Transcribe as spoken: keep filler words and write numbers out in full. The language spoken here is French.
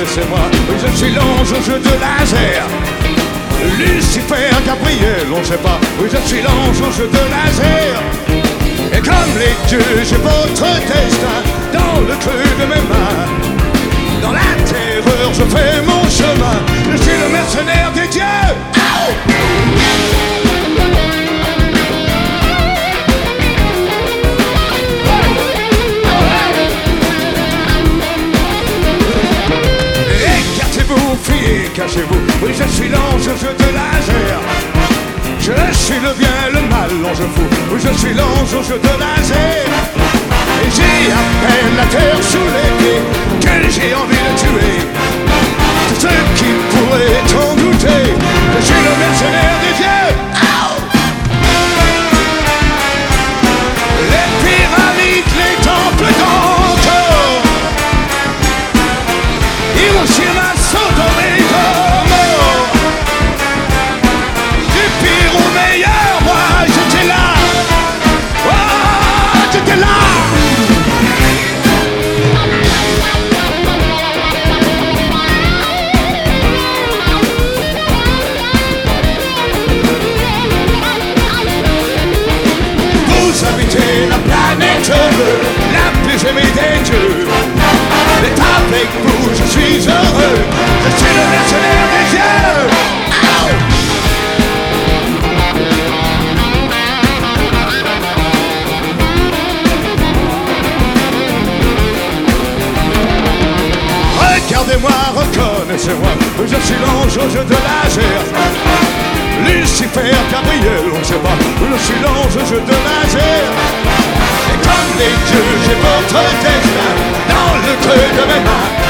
reconnaissez-moi, oui, je suis l'ange au jeu de laser. Lucifer, Gabriel, on sait pas, oui, je suis l'ange au jeu de laser. Et comme les dieux, j'ai votre destin dans le creux de mes mains. Dans la terreur, je fais mon chemin. Je suis le mercenaire des dieux. Oh, écartez-vous, fuyez, cachez-vous. Oui, je suis l'ange au jeu de laser. Je suis le bien et le mal, l'ange fou. Oui, je suis l'ange au jeu de laser. Et j'ai à peine la terre sous les pieds que j'ai envie de tuer tous ceux qui pourraient t'en douter. Je suis le mercenaire des dieux. Oh, les pyramides, les temples d'encore, Hiroshima, Sodome et Gomorrhe. Du pire au meilleur, moi j'étais là. Oh, j'étais là. Vous habitez la planète bleue, la plus aimée des dieux. Et avec vous je suis heureux, je suis le mercenaire des dieux. Oh, regardez-moi, reconnaissez-moi, je suis l'ange au jeu de laser. Lucifer, Gabriel, on sait pas, je suis l'ange au jeu de laser. Et comme les dieux, j'ai votre destin dans le creux de mes mains.